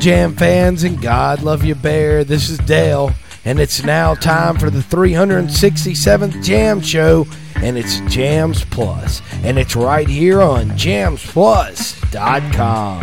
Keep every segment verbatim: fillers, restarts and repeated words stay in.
Jam fans, and God love you, Bear. This is Dale, and it's now time for the three hundred sixty-seventh Jam Show, and it's Jams Plus, and it's right here on jams plus dot com.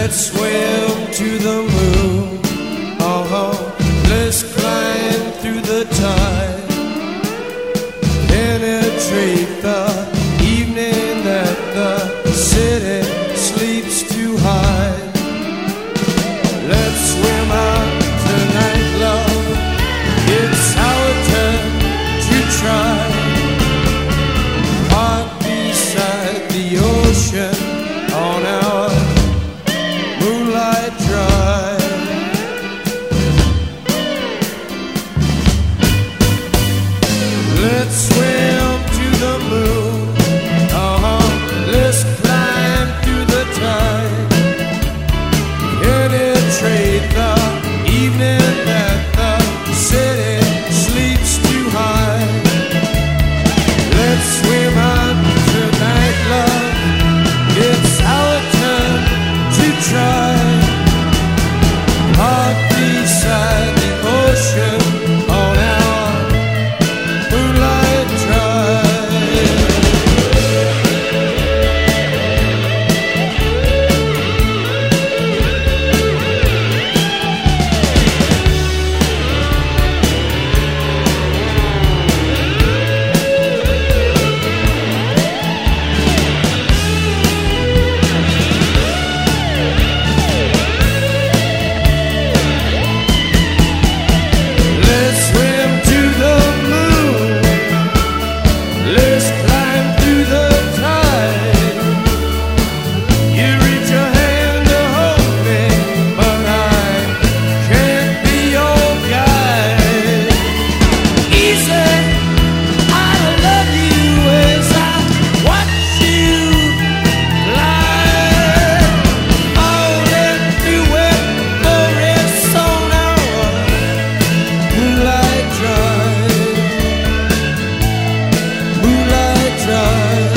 Let's swim to the moon. Uh-huh. Let's climb through the tide. Penetrate the evening that the city sleeps too high. Let's swim out tonight, love. It's our turn to try. Park beside the ocean on our moonlight drive. Let's swim to the moon. Uh-huh. Let's climb through the tide. Penetrate the evening that the city sleeps too high. Let's swim out tonight, love. It's our turn to try. Park beside the ocean on our moonlight drive. Let's swim to the moon. Let's climb through the tide. You reach your hand to hold me, but I can't be your guide. Easy, I love you as I watch you glide. Falling through wet forests on our moonlight drive. Moonlight drive.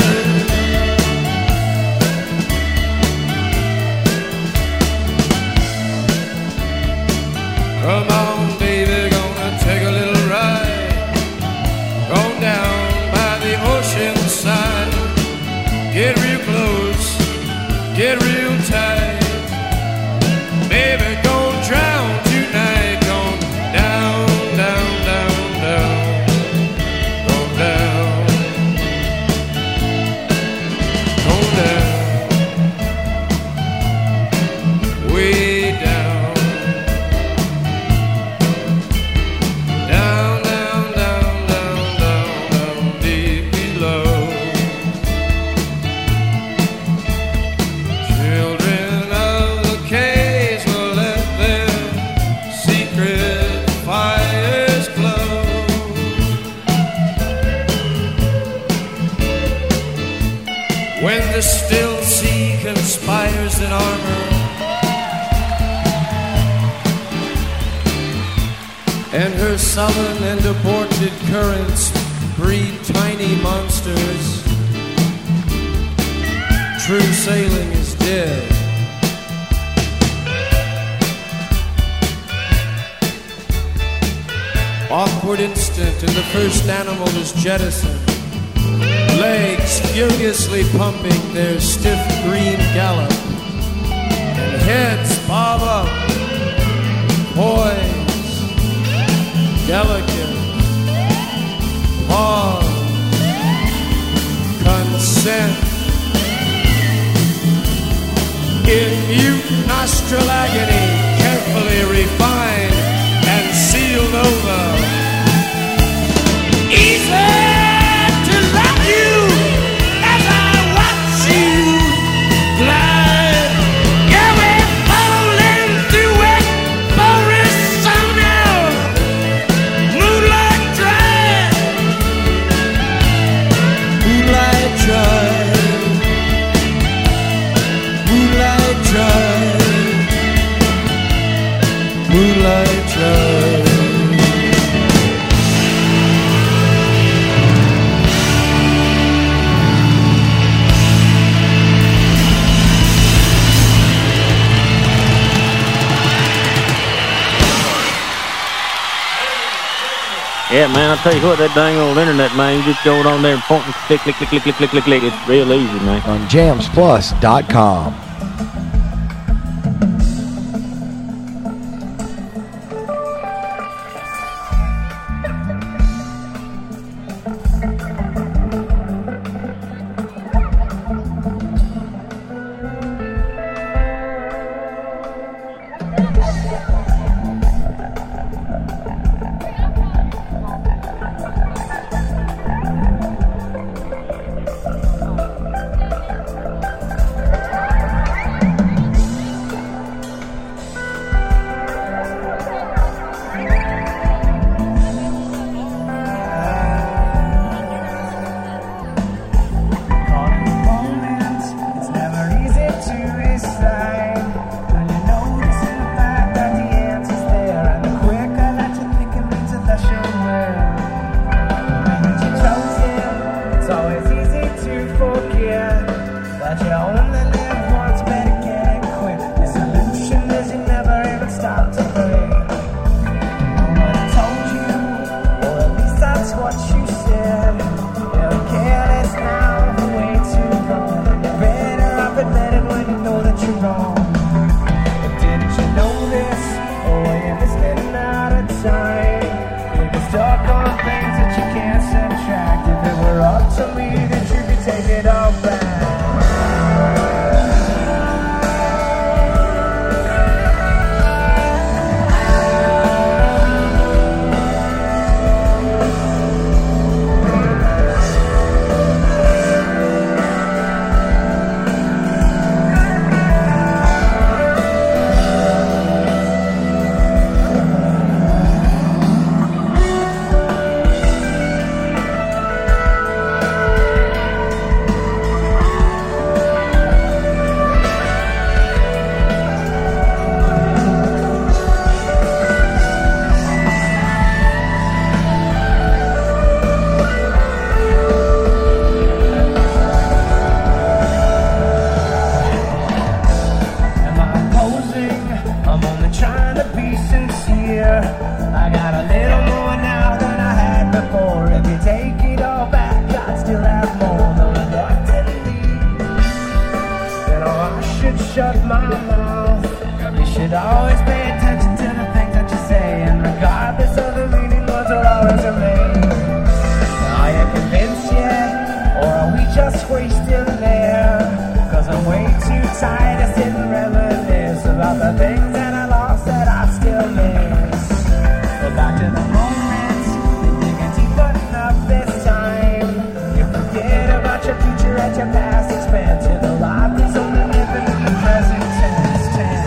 Come on, baby, gonna take a little ride. Going down by the ocean side. Get real close, get real tight. Baby, gonna drown tonight. Gone down, down, down, down. Gone down. Gone down. Way down. Down, down, down, down, down, down, deep below. Children of the caves will let their secret fires glow. When the still sea conspires in armor, and her sullen and aborted currents breed tiny monsters, true sailing is dead. Awkward instant and the first animal is jettisoned. Legs furiously pumping their stiff green gallop, and heads bob up, poise, delicate, pause, consent. In mute nostril agony, carefully refined and sealed over. Easy to love you as I watch you glide. Yeah, we're falling through it, forests on our moonlight drive. Moonlight drive. Moonlight drive. Moonlight drive. Yeah, man, I'll tell you what, that dang old internet, man, you just go on there and point and click, click, click, click, click, click, click, click. It's real easy, man. On jams plus dot com. to forget that you only live once, better get it quick. The solution is you never even stop to pray. Nobody told you, or at least that's what you said. You're careless now, for way too long. You're better off admitting when you know that you're wrong. But didn't you know this, or were you missing out of time? You're stuck on things that you can't subtract. If it were up to me, then you could take it all back. Shut my mouth. You should always pay attention to the things that you say, and regardless of the meaning, words will always remain. Are you convinced yet, or are we just wasting there? Cause I'm way too tired of sitting and reminisce about the things that I lost that I still miss. Go back to the moments, and you can deeper enough this time. You forget about your future at your past expense. You're the life that's only living in the present tense. tense.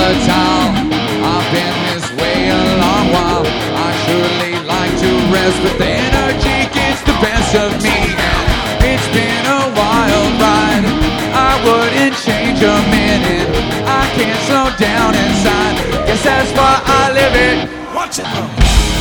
volatile. I've been this way a long while. I surely like to rest, but the energy gets the best of me. It's been a wild ride. I wouldn't change a minute. I can't slow down inside. Guess that's why I live it. Watch it though.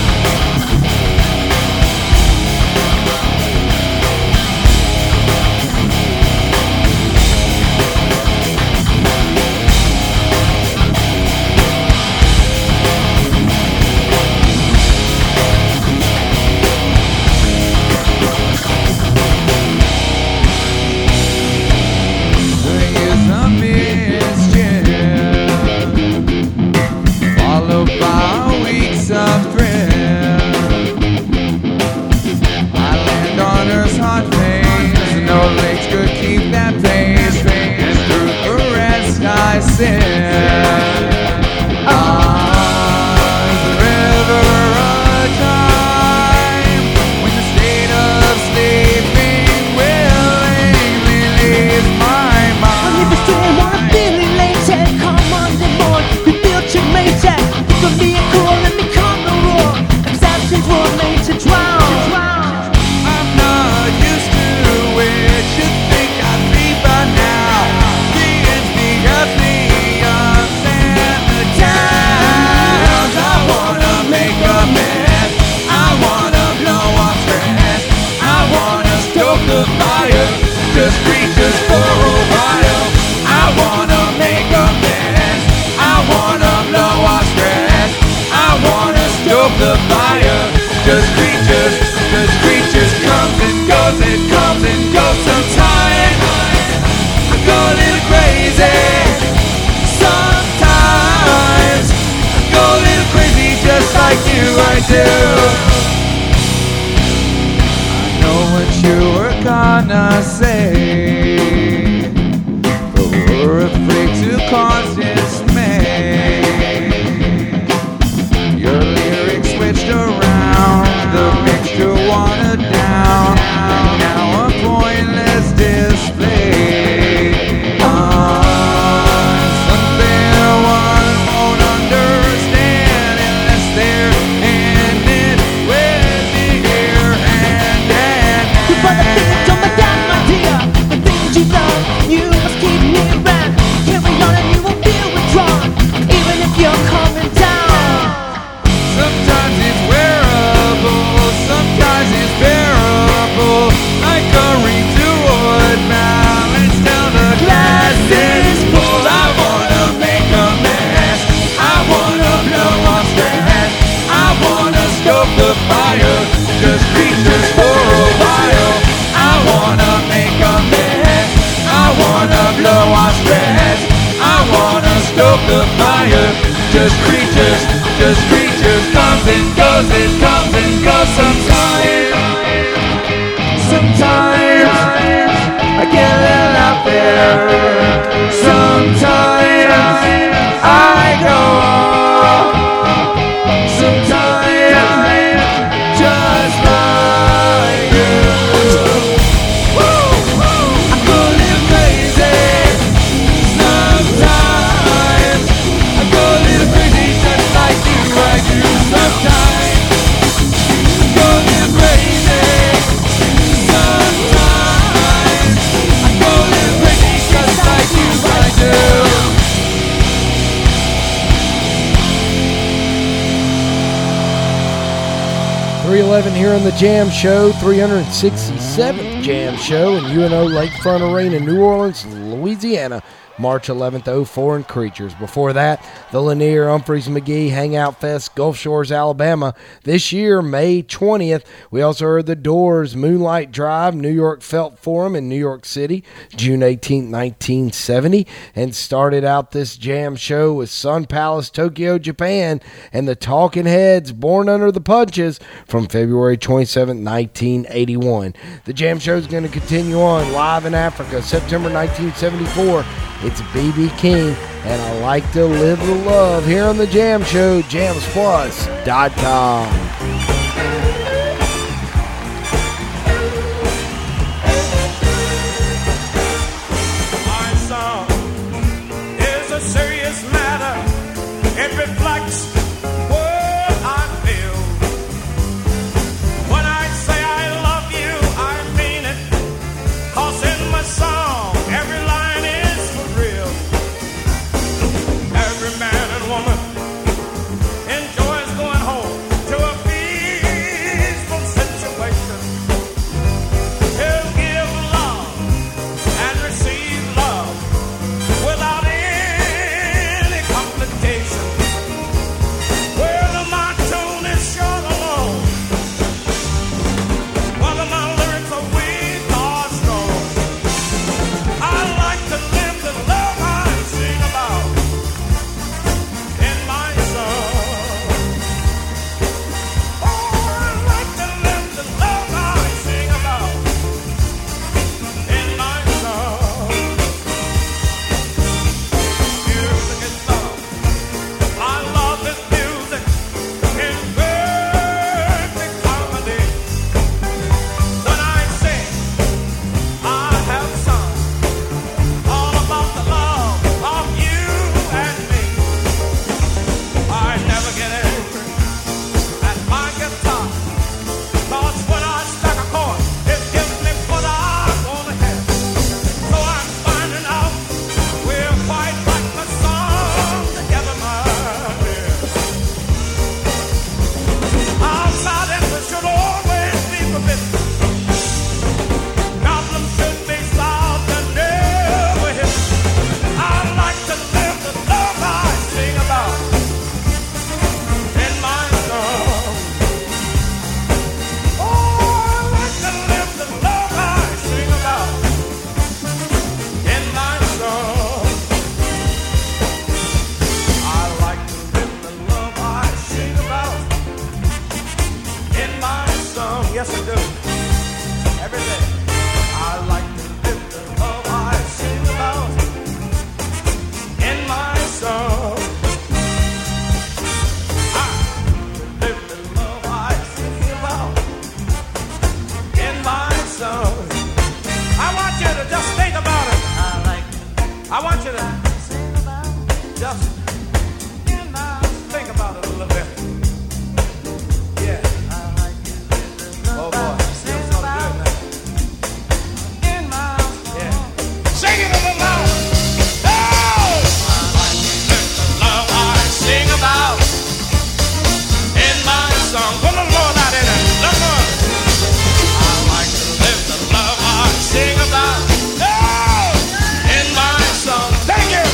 The fire, just creatures, just creatures, comes and goes, it comes and goes. Sometimes I go a little crazy. Sometimes I go a little crazy, just like you, I do. I know what you were gonna say, but we're afraid to cause dismay. Your lyrics switched around, the mixture watered down, now a pointless display. Uh, something one won't understand unless they're in it with the ear and hand. You put the things on my down, my dear. The things you love, you must keep me around. Carry on and you won't feel withdrawn, even if you're coming down. Sometimes it's wearable, sometimes it's bearable, like a retort balance till the glass is full. I wanna make a mess, I wanna blow off stress, I wanna stoke the fire, just creatures for a while. I wanna make a mess, I wanna blow off stress, I wanna stoke the fire, just creatures, just creatures, comes and goes, it comes and goes. Sometimes, sometimes I get a little out there. Sometimes I go off. Sometimes just like you. I go a little crazy. Sometimes I go a little crazy, just like you, I do. Sometimes I go a little crazy. Sometimes I go a little crazy, just like you, I do. three eleven here on the Jam Show, three hundred sixty-seventh Jam Show in U N O Lakefront Arena, New Orleans, Louisiana, March eleventh, oh four in Creatures. Before that, the Lanier Humphreys McGee Hangout Fest, Gulf Shores, Alabama. This year, May twentieth, we also heard the Doors Moonlight Drive, New York Felt Forum in New York City, June eighteenth, nineteen seventy, and started out this Jam Show with Sun Palace, Tokyo, Japan, and the Talking Heads, Born Under the Punches, from February twenty-seventh, nineteen eighty-one. The Jam Show is going to continue on live in Africa, September nineteen seventy-four. It's B B King, and I Like to Live the Love here on the Jam Show, jams plus dot com. My song is a serious matter. Yes, I do. Every day. I like to live the love I sing about in my song. I live the love I sing about in my song. I want you to just think about it. I like it. I want you to sing about it. Just think about it a little bit. Yeah. Oh boy, feels so good now. Yeah. Sing it a little louder. Oh! The love I sing about in my song. Put a little more out in it. Little more. I like to live the love I sing about. Oh! In my song. Thank you.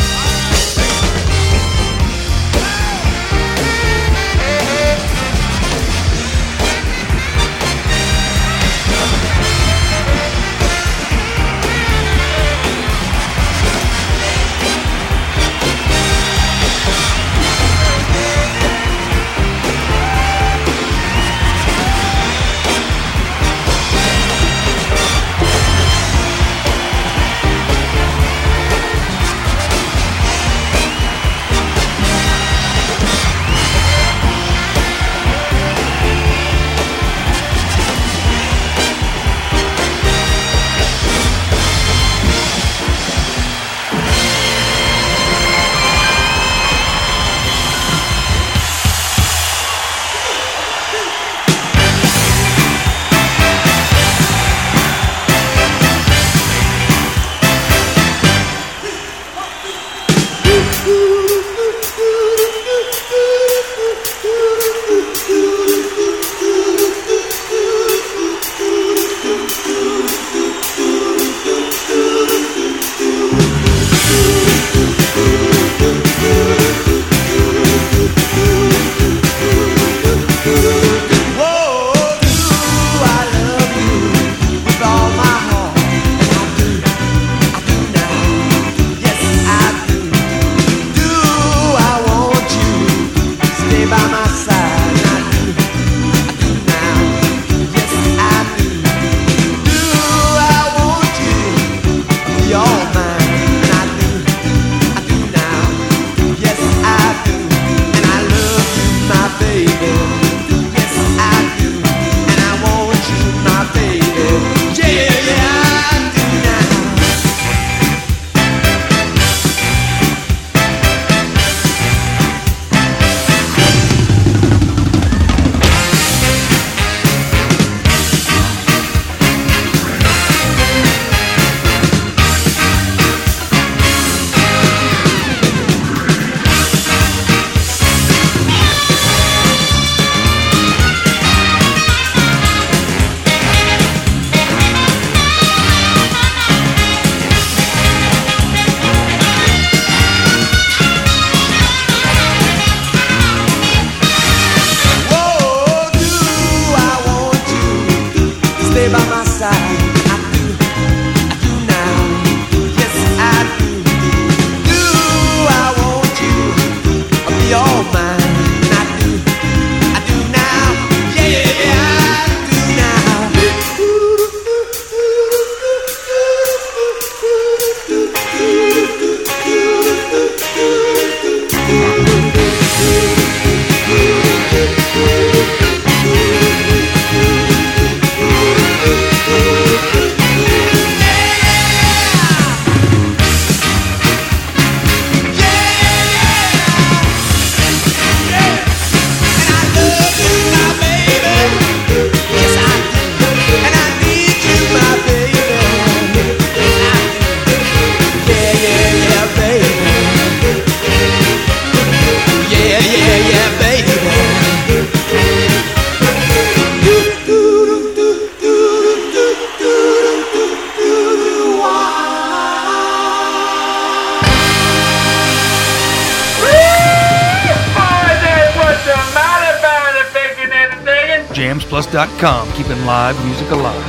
jams plus dot com, keeping live music alive.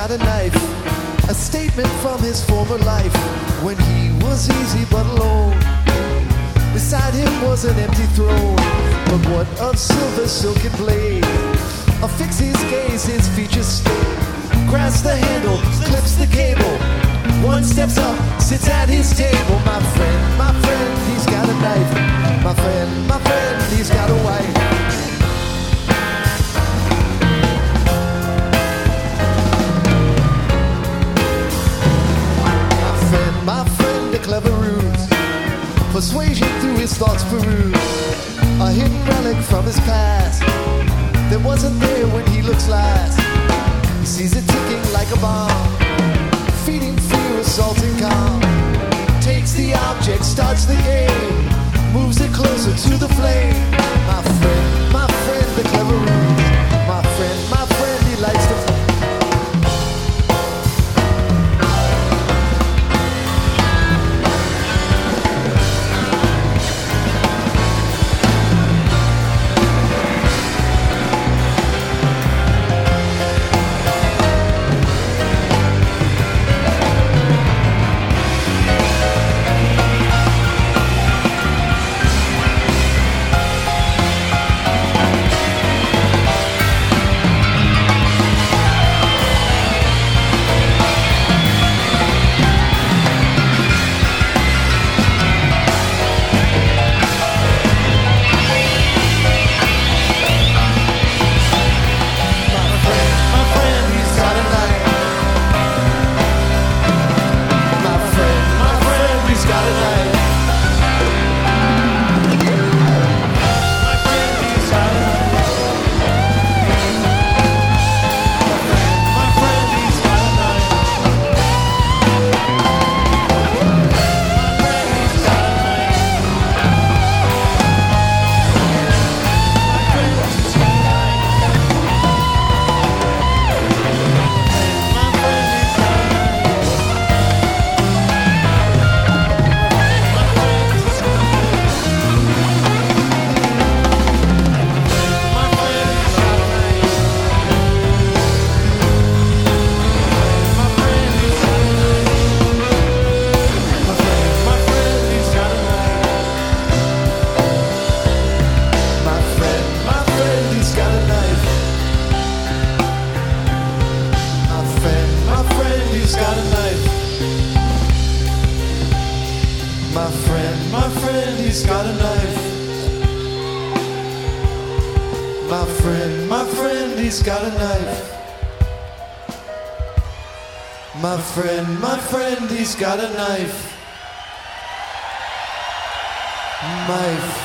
got a knife, a statement from his former life when he was easy but alone. Beside him was an empty throne, but what of silver silken blade? Affix his gaze, his features stay. Grasps the handle, clips the cable. One steps up, sits at his table. My friend, my friend, he's got a knife. My friend, my friend, he's got a wife. My friend, my friend, a clever ruse. Persuasion through his thoughts peruse. A hidden relic from his past that wasn't there when he looks last. He sees it ticking like a bomb, feeding fear, assaulting calm. Takes the object, starts the game, moves it closer to the flame. My friend, my friend, the clever ruse. My friend, my friend, he likes to My friend, my friend, he's got a knife. Knife.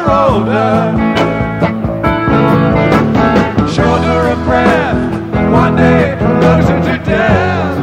you're older, shorter of breath, one day closer to death.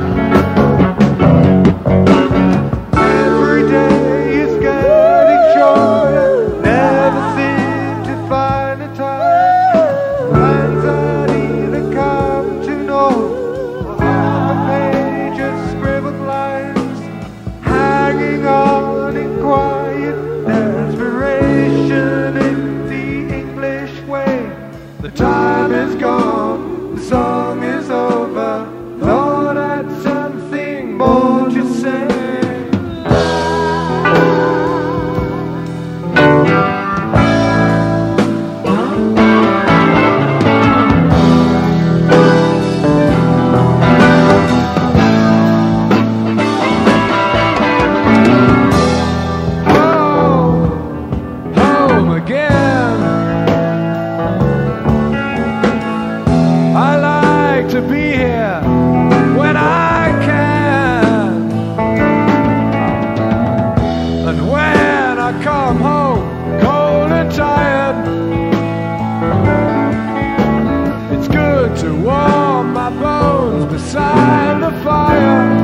Every day is getting shorter, never seem to find a time. Lines I'd either come to know, or half a page of scribbled lines, hanging on in quiet desperation in the English way. The time is gone, the song is over. Thought I'd something more to say. Oh, home again. I like to be here when I can, and when I come home cold and tired, it's good to warm my bones beside the fire.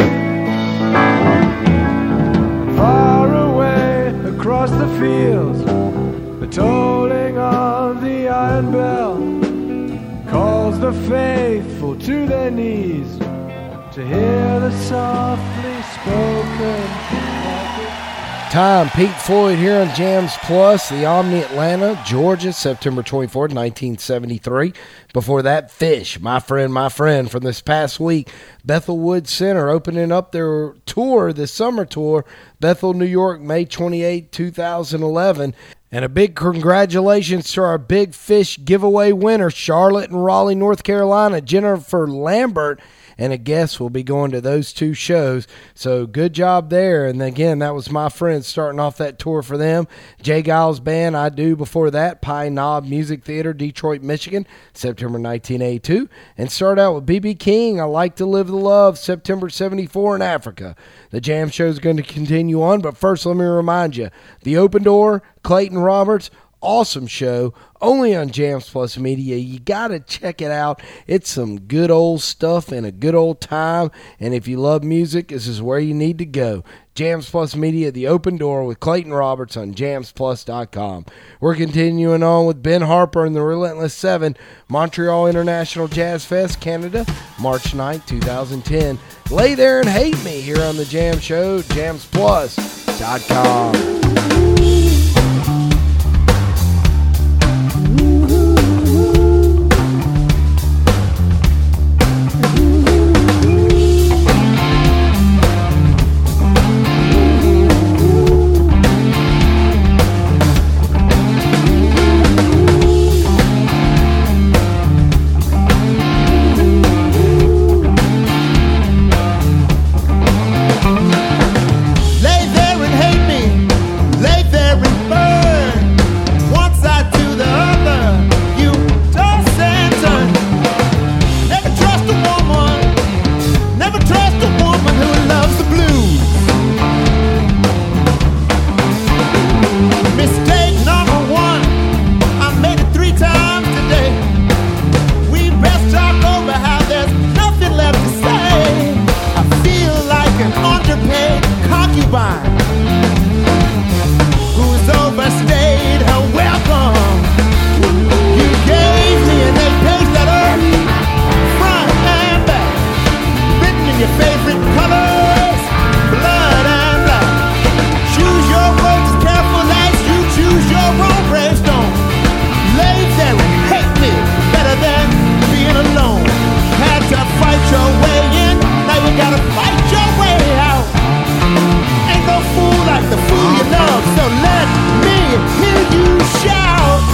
Far away across the fields, the tolling of the iron bell calls the faithful to their knees to hear the softly spoken. Time, Pete Floyd here on Jams Plus, the Omni Atlanta, Georgia, September twenty-fourth, nineteen seventy-three. Before that, Fish, My Friend, My Friend, from this past week. Bethel Woods Center opening up their tour, the summer tour, Bethel, New York, May twenty-eighth, two thousand eleven. And a big congratulations to our Big Fish giveaway winner, Charlotte and Raleigh, North Carolina, Jennifer Lambert, and a guest will be going to those two shows. So good job there. And again, that was My Friend starting off that tour for them. Jay Giles Band, I Do before that, Pine Knob Music Theater, Detroit, Michigan, September nineteen eighty-two. And start out with B B King, I Like to Live the Love, September seventy-four in Africa. The Jam Show is going to continue on, but first let me remind you, The Open Door, Clayton Roberts, awesome show, only on Jams Plus Media. You got to check it out. It's some good old stuff and a good old time, and if you love music, this is where you need to go. Jams Plus Media, The Open Door with Clayton Roberts on jams plus dot com. We're continuing on with Ben Harper and the Relentless Seven, Montreal International Jazz Fest, Canada, March ninth, two thousand ten. Lay There and Hate Me here on the Jam Show, jams plus dot com. Lay there and hate me, lay there and burn. One side to the other, you toss and turn. Never trust a woman, never trust a woman who loves the blues. Mistake number one, I made it three times today. We best talk over how there's nothing left to say. I feel like an underpaid concubine who's overstayed her welcome. You gave me an eight-page letter, front and back, written in your favorite colors, blood and black. Choose your words as careful as you choose your own gravestone. Lay there and hate me better than being alone. Had to fight your way in, now you gotta fight your way out. Ain't no fool like the fool you love, so let me hear you shout.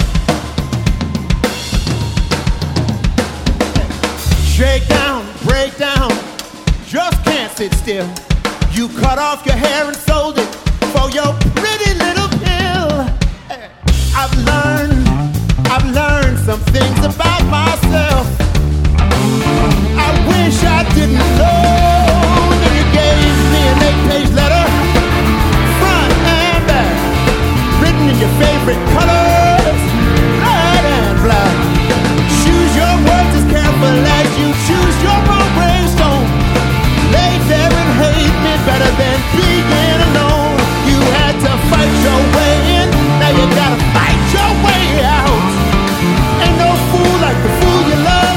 Shake down, break break down, just can't sit still. You cut off your hair and sold it for your pretty little pill. I've learned, I've learned some things about myself I wish I didn't know. Then you gave me an eight-page letter, front and back, written in your favorite colors, red and black. Choose your words as careful as you choose your own gravestone. Lay there and hate me better than being alone. You had to fight your way in, now you gotta fight your way out. Ain't no fool like the fool you love.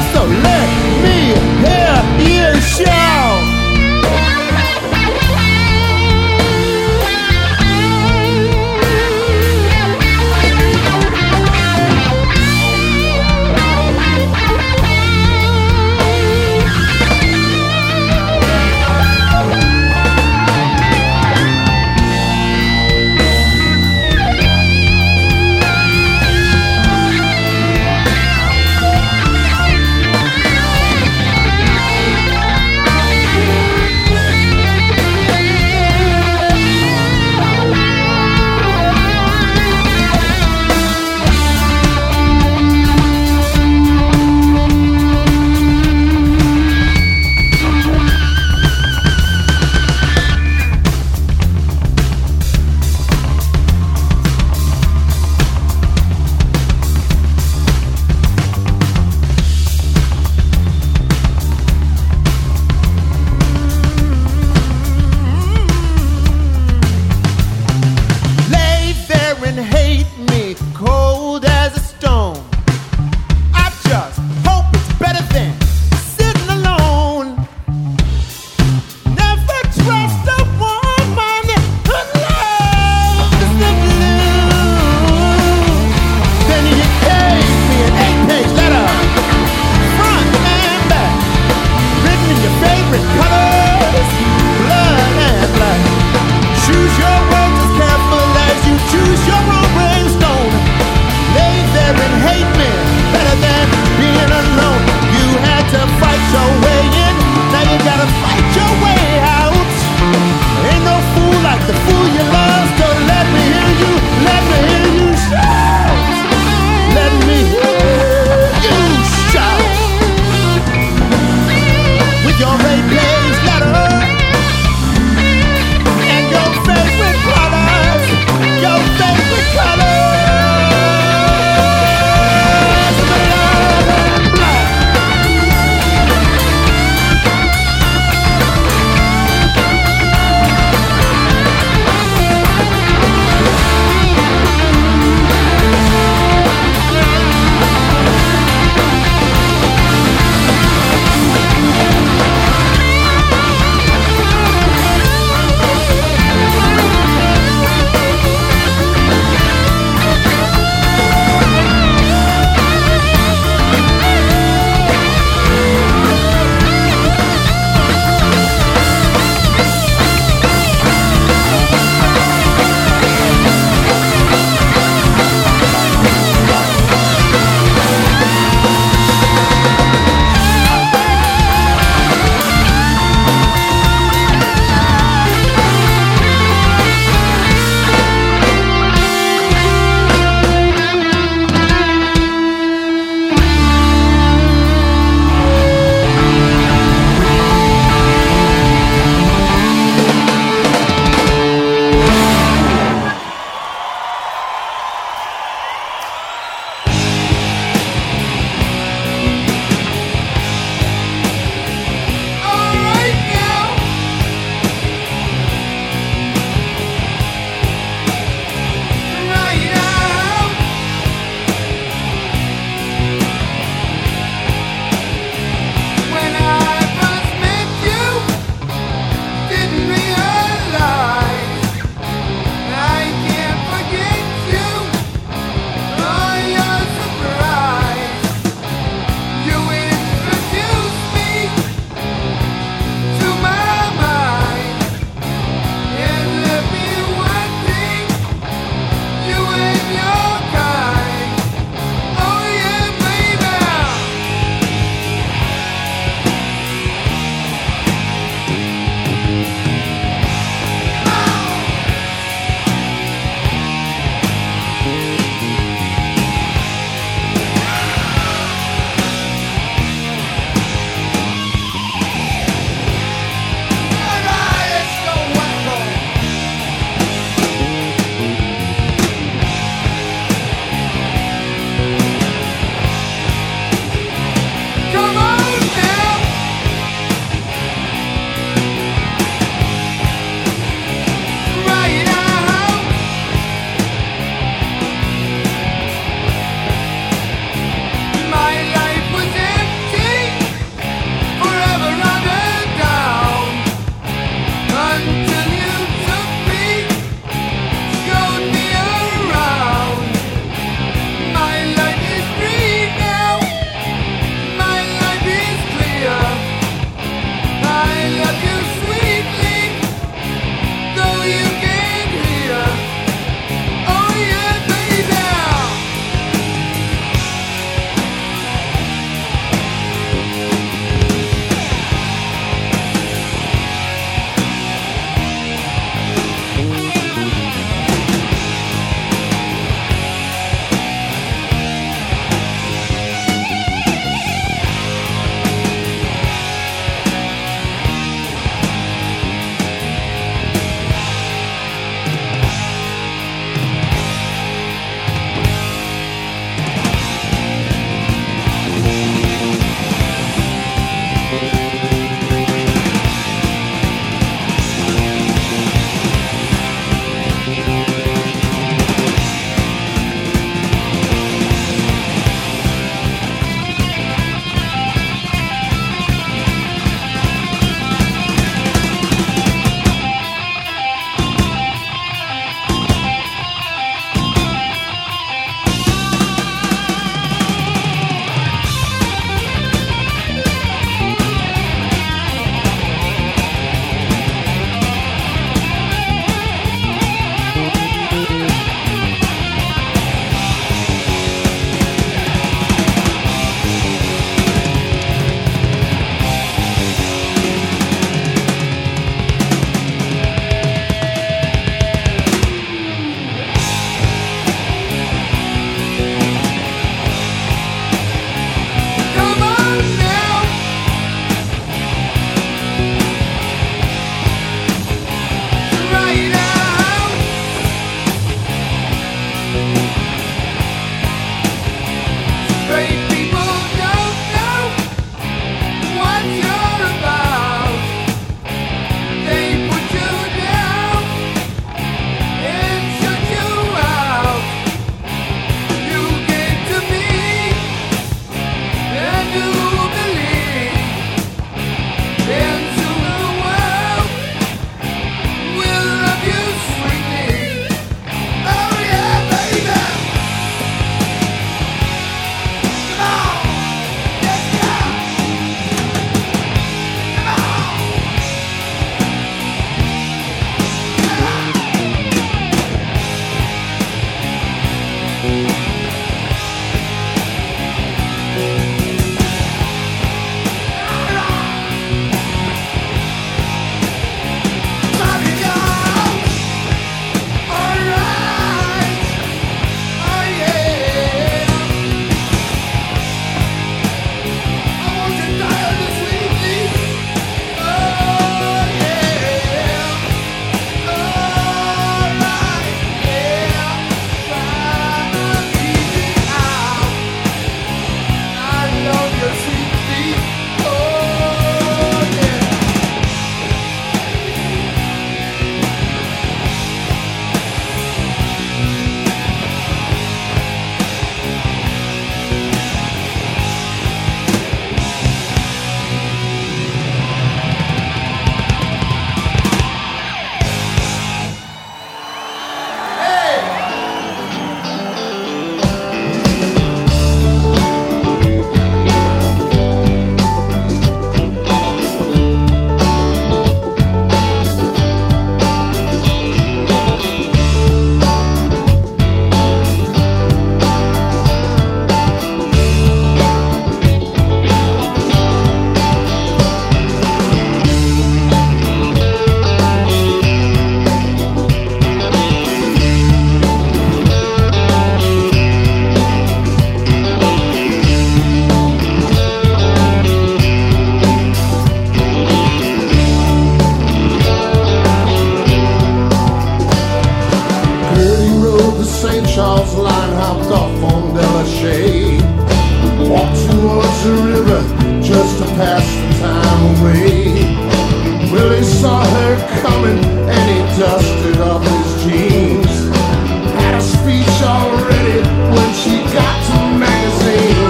pass the time away. Willie saw her coming and he dusted off his jeans. Had a speech already when she got to the magazine.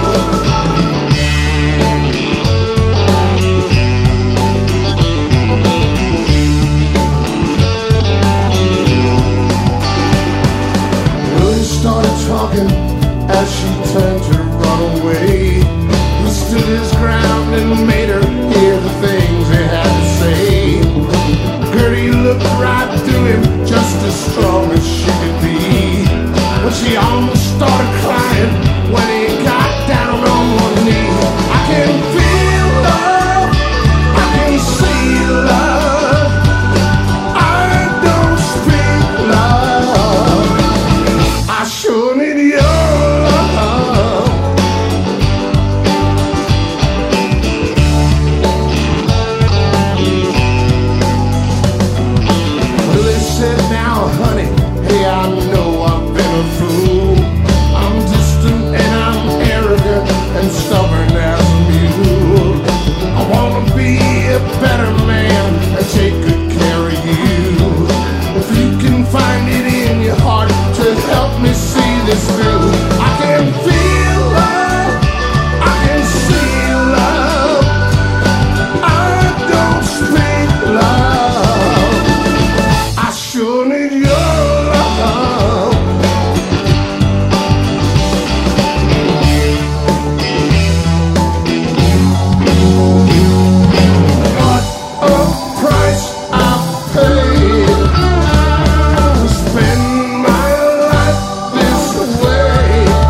Willie started talking as she turned to run away. He stood his ground and made her hear the things he had to say. Gertie looked right through him, just as strong as she could be. But she almost started crying when he got down on one knee. I can feel love, I can see love, I don't speak love. I sure need your love. Willie said, now honey, hey, I know I've been a fool. I'm distant and I'm arrogant and stubborn as a mule. I wanna be a better man and take good care of you. If you can find it in your heart to help me see this through, I can feel love, I can see love, I don't speak love. I sure need your love. What a price I've paid to spend my life this way.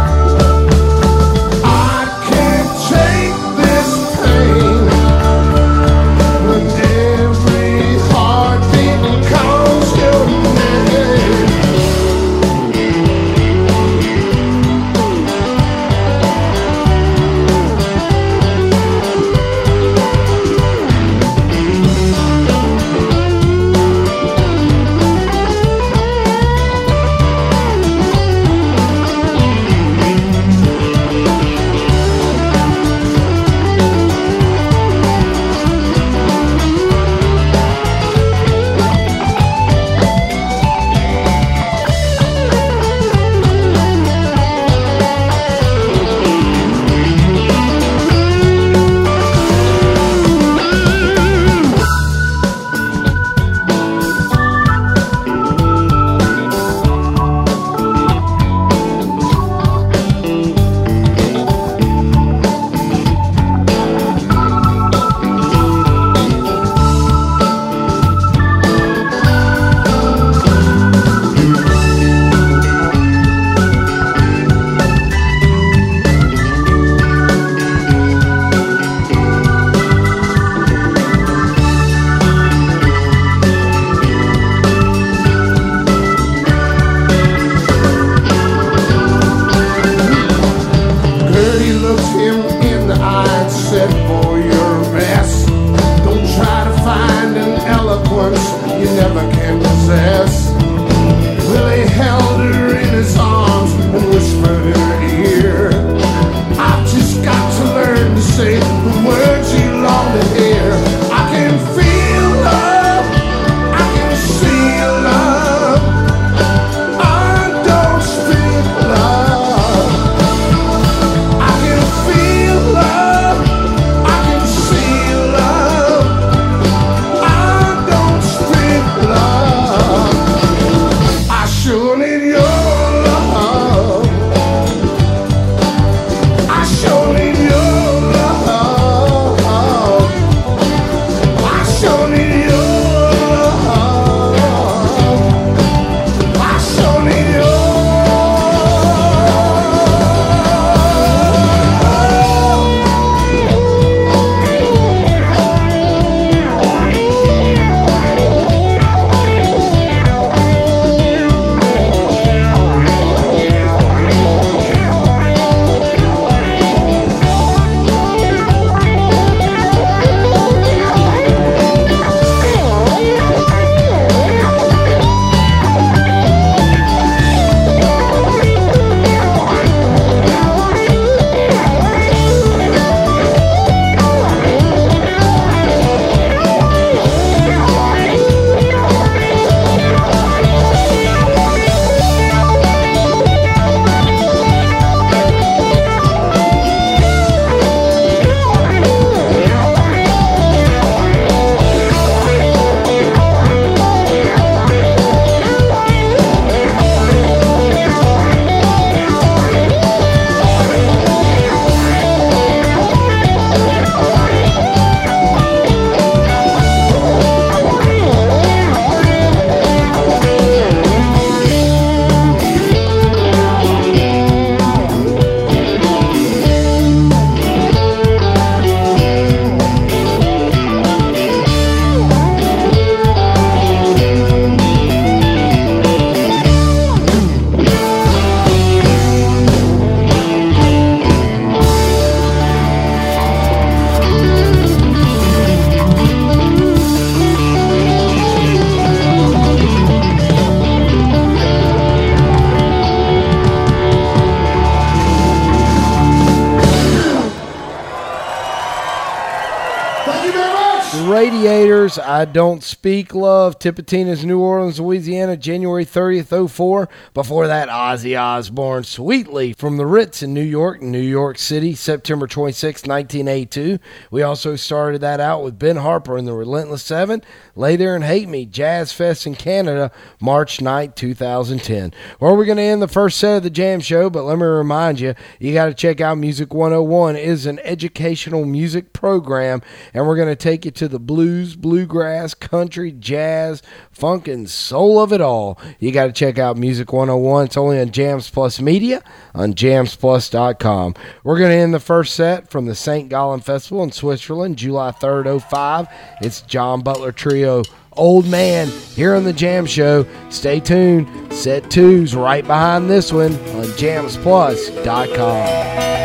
I can't take this pain when every heartbeat calls your name. Gertie looked him in the eye and said, boy, you're a mess. Don't try to find an eloquence you never can possess. Willie held her in his arms and whispered in her ear, I've just got to learn to say the words you long to hear. I can feel love, I can see love, I don't speak love. I can feel love, I can Thank you very much. Radiators, I Don't Speak Love, Tipitina's New Orleans, Louisiana, January thirtieth, oh four. Before that, Ozzy Osbourne, Sweetly, from the Ritz in New York, New York City, September twenty-sixth, nineteen eighty-two. We also started that out with Ben Harper and the Relentless Seven, Lay There and Hate Me, Jazz Fest in Canada, March ninth, two thousand ten. Well, we're going to end the first set of the Jam Show, but let me remind you, you got to check out Music one oh one. It is an educational music program, and we're going to take you to the blues, bluegrass, country, jazz, funk, and soul of it all. You got to check out Music one oh one. It's only on Jams Plus Media on jams plus dot com. We're going to end the first set from the Saint Gallen Festival in Switzerland, July third, oh five. It's John Butler Trio, Old Man, here on the Jam Show. Stay tuned. Set two's right behind this one on jams plus dot com.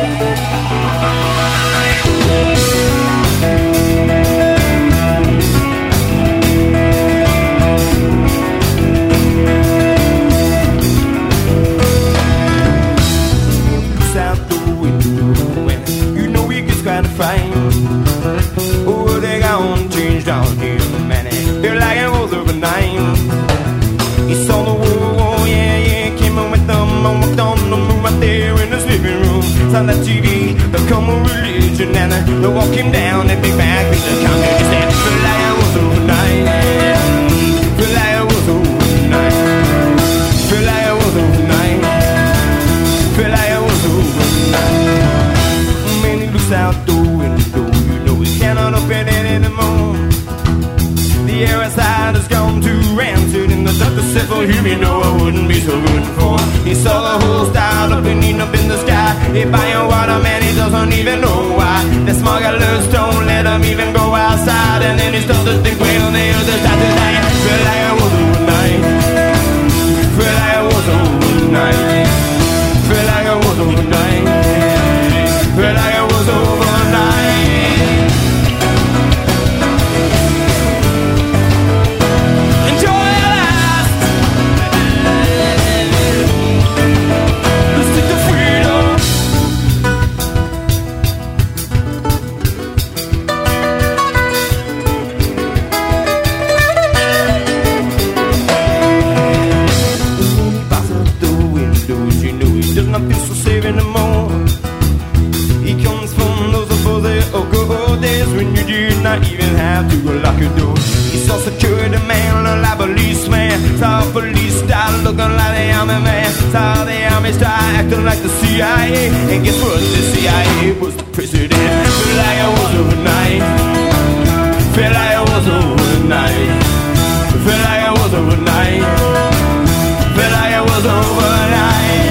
Kind of fine. Oh, they gone changed down here, man. They're like it was overnight. He saw the wall, oh, yeah, yeah. Came in with them, I walked on the moon right there in his living room. Saw that T V, the common religion, and they walk him down that big back with the counter. He said, feel like it was overnight. Feel like it was overnight. Feel like it was overnight. Feel like it was overnight. Out the window, you know we cannot open it anymore. The air outside has gone too rancid, and the doctor said for him, you know I wouldn't be so good for. He saw the whole style up and eating up in the sky. He buying water, man, he doesn't even know why. The smugglers don't let him even go outside, and then he started to think, well, the others start to die. Feel like it was overnight. Feel like it was overnight. Feel like it was overnight. Feel like it was overnight. Enjoy your life. Let's take the freedom. When he passes out the windows, you know he does not feel so safe anymore. He comes from those opposite old days when you did not even have to lock your door. He saw security man look like policeman. Saw police style looking like the army man. Saw the army style acting like the C I A. And guess what? The C I A was the president. Feel like it was overnight. Feel like it was overnight. Feel like it was overnight. Feel like it was overnight.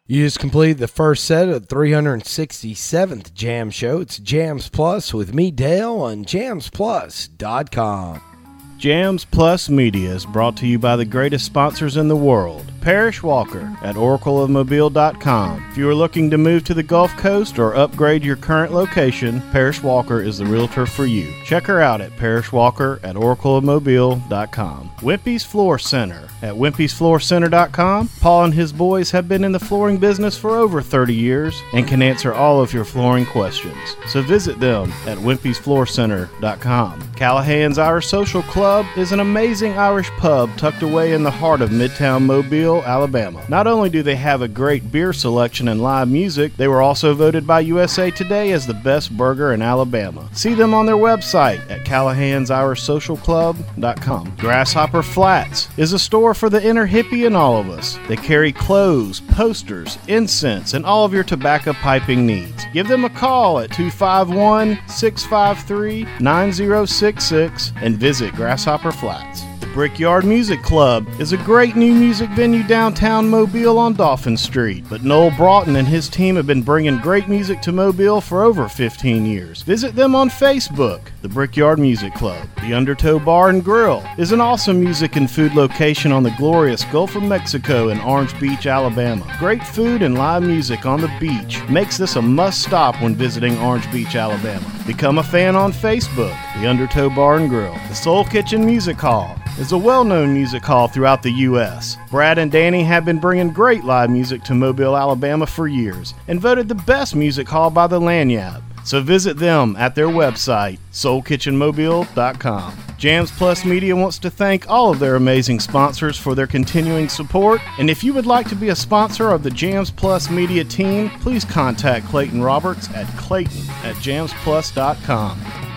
You just completed the first set of the three hundred sixty-seventh Jam Show. It's Jams Plus with me, Dale, on jams plus dot com. Jams Plus Media is brought to you by the greatest sponsors in the world. Parrish Walker at oracle of mobile dot com. If you are looking to move to the Gulf Coast or upgrade your current location, Parrish Walker is the realtor for you. Check her out at Parrish Walker at oracle of mobile dot com. Wimpy's Floor Center at wimpys floor center dot com. Paul and his boys have been in the flooring business for over thirty years and can answer all of your flooring questions. So visit them at wimpys floor center dot com. Callahan's Irish Social Club is an amazing Irish pub tucked away in the heart of Midtown Mobile, Alabama. Not only do they have a great beer selection and live music, they were also voted by U S A Today as the best burger in Alabama. See them on their website at callahans irish social club dot com. Grasshopper Flats is a store for the inner hippie in all of us. They carry clothes, posters, incense, and all of your tobacco piping needs. Give them a call at two five one, six five three, nine zero six six and visit Grasshopper Flats. The Brickyard Music Club is a great new music venue downtown Mobile on Dolphin Street, but Noel Broughton and his team have been bringing great music to Mobile for over fifteen years. Visit them on Facebook, the Brickyard Music Club. The Undertow Bar and Grill is an awesome music and food location on the glorious Gulf of Mexico in Orange Beach, Alabama. Great food and live music on the beach makes this a must-stop when visiting Orange Beach, Alabama. Become a fan on Facebook, the Undertow Bar and Grill. The Soul Kitchen Music Hall is a well-known music hall throughout the U S Brad and Danny have been bringing great live music to Mobile, Alabama for years and voted the best music hall by the Lanyard. So visit them at their website, soul kitchen mobile dot com. Jams Plus Media wants to thank all of their amazing sponsors for their continuing support. And if you would like to be a sponsor of the Jams Plus Media team, please contact Clayton Roberts at clayton at jams plus dot com.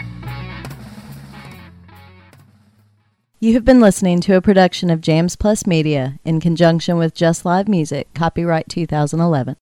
You have been listening to a production of Jams Plus Media in conjunction with Just Live Music, copyright two thousand eleven.